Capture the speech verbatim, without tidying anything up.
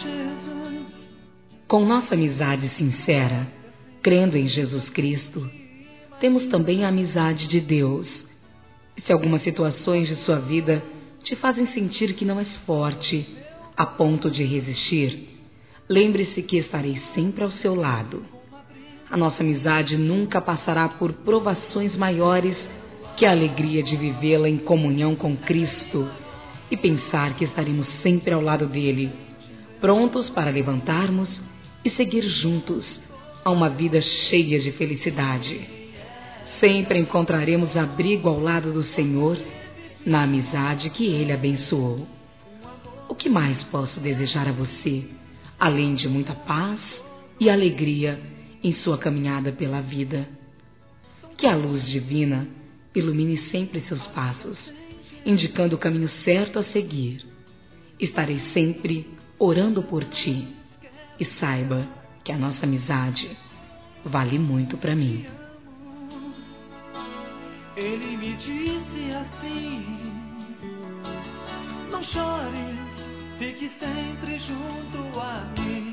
Jesus. Com nossa amizade sincera, crendo em Jesus Cristo, temos também a amizade de Deus. E se algumas situações de sua vida te fazem sentir que não és forte, a ponto de resistir, lembre-se que estarei sempre ao seu lado. A nossa amizade nunca passará por provações maiores que a alegria de vivê-la em comunhão com Cristo e pensar que estaremos sempre ao lado dele, prontos para levantarmos e seguir juntos a uma vida cheia de felicidade. Sempre encontraremos abrigo ao lado do Senhor, na amizade que Ele abençoou. O que mais posso desejar a você, além de muita paz e alegria em sua caminhada pela vida? Que a luz divina ilumine sempre seus passos, indicando o caminho certo a seguir. Estarei sempre orando por ti e saiba que a nossa amizade vale muito para mim. Ele me disse assim: não chore, fique sempre junto a mim.